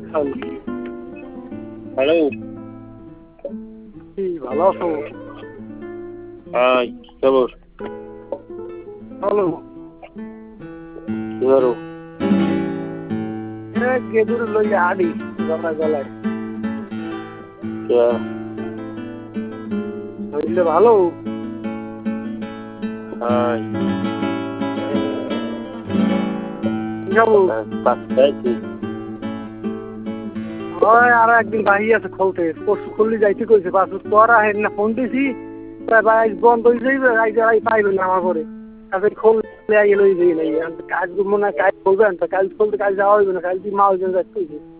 Hello, hello. কি ভালো আছো? হাই, কি খবর? হ্যালো, কি করো? গেদুরে লইয়া আডি গলায় গলায় কে? হইলে ভালো। হাই, কি খাবো? পাচ্ছি। ওই আর একদিন বাহি আছে খুলতে, পরশু খুললি যাইতে কইছে, পাঁচ পর আহেন না ফোন দিছি, আজ বন্ধ হয়ে যাইবে, আজ পাইবেন না আমার পরে তাদের খুললে আগে লই যাই নাই কাজ মনে হয় কাজ করবেন তো কাজ খুলতে কাজ যাওয়া হইবে না, কাজ মা ওই জন্য যাইতে কইছে।